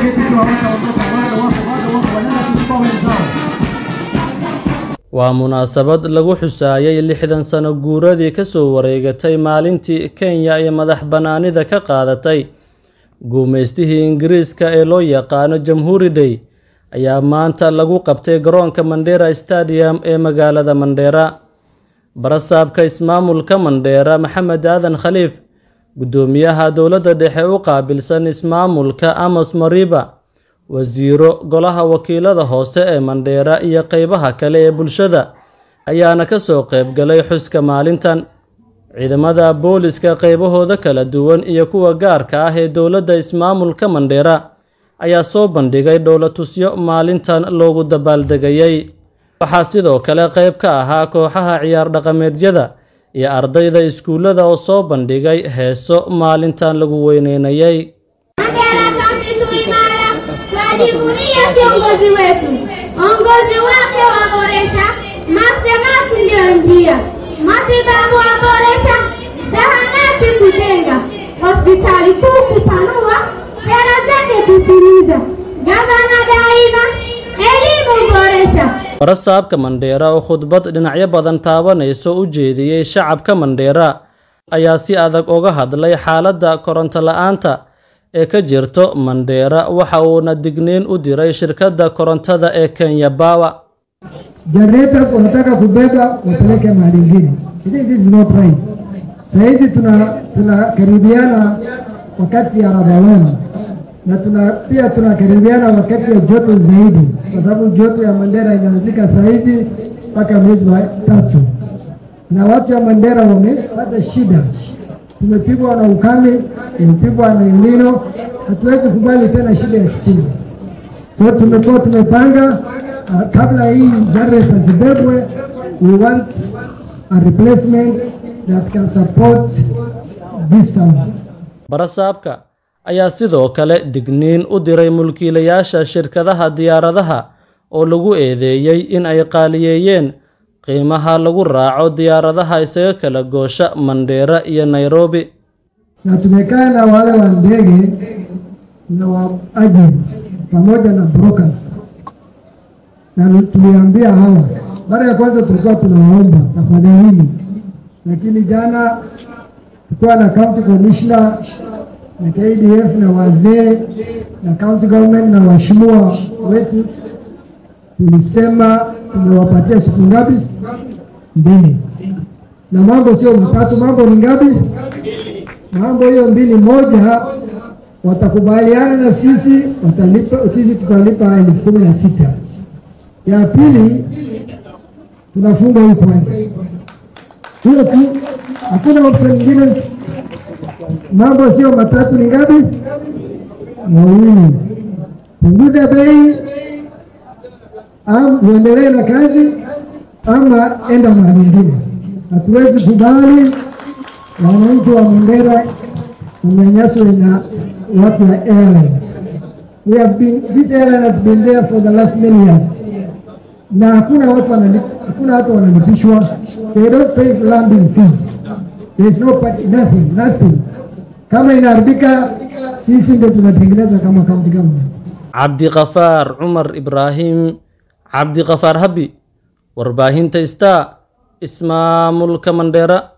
waa munaasabad lagu xusaayay 60 sano guuradii ka soo wareegatay maalintii Kenya ee madax banaanida ka qaadatay guumeystihii Ingiriiska ee loo yaqaan Jamhuuri Day ayaa maanta lagu qabtay garoonka Mandera Stadium ee magaalada Mandera. Barasaabka ismaamulka Mandera Maxamed Aadan Khaliif, gudoomiyaha dowladda dhexe u qaabilsan ismaamulka Amos Mariba, wasiiro golaha wakiilada hoose ee Mandera iyo qaybaha kale ee bulshada ayaana ka soo qayb galay xuska maalintan. Ciidamada booliska qaybahooda kala duwan iyo kuwa gaarka ah ee dowladda ismaamulka Mandera ayaa soo bandhigay dowlatusyo maalintan loogu dabaaldegayay. Waxaa sidoo kale qayb ka ahaa kooxaha ciyaar dhaqameedyada iyo ardayda iskuulada oo soo bandhigay heeso maalintan lagu weyneynayay. Tunajivunia kiongozi wetu, ongozi wake waboresha, masemati ndio njia, matibabu waboresha, zahanati kujenga, hospitali kuu kupanua, sera zake kutimiza, gavana daima, elimu boresha. Barasaabka Mandera oo khudbad dhinacyo badan taabanayso u jeediyay shacabka Mandera ayaa si adag uga hadlay xaaladda koronto la'aanta ee ka jirto Mandera waxa uuna digniin u diray shirkadda korontada ee Kenya Power. Generators wanataka kubeba wapeleke mahali ingine. This is not right. Saizi tunakaribiana wakati ya Ramadhani na pia tunakaribiana wakati ya joto zaidi, kwa sababu joto ya Mandera inaanzika saizi mpaka mwezi wa 3 na watu wa Mandera wamepata shida. Tumepigwa na ukame, tumepigwa na El Nino, hatuwezi kubali tena shida ya stima. So tumepanga kabla hii generator zibebwe, we want a replacement that can support this town. Barasaabka ayaa sidoo kale digniin u diray mulkiilayaasha shirkadaha diyaaradaha oo lagu eedeeyay in ay qaaliyeeyeen qiimaha lagu raaco diyaaradaha isaga kala goosha Mandera iyo Nairobi. Na tumekaa na wale wa ndege na wa agents pamoja na brokers, na tuliambia hawa, mara ya kwanza tulikuwa tunawaomba tafadhalini, lakini jana tulikuwa na county commissioner na KDF na wazee na county government na waheshimiwa wetu, tulisema tumewapatia siku ngapi? 2. Na mambo sio matatu, mambo ni ngapi? Mambo hiyo 2, moja watakubaliana na sisi, sisi tutalipa 16,000. Ya pili tunafunga hii kwenda. Hiyo tu, hakuna option nyingine. Mambo sio matatu, ni ngapi? 2. Punguza bei, uendelee na kazi ama enda mahali ingine. Hatuwezi kubali wananchi wa Mandera wanyanyaswe na watu wa airline. This airline has been there for the last many years. Na hakuna watu wanalipishwa. They don't pay landing fees. There is nothing. Kama inaharibika sisi ndio tunatengeneza kama county government. Cabdiqafaar Cumar Ibraahim, Cabdiqafaar Habi, warbaahinta Star, ismaamulka Mandera.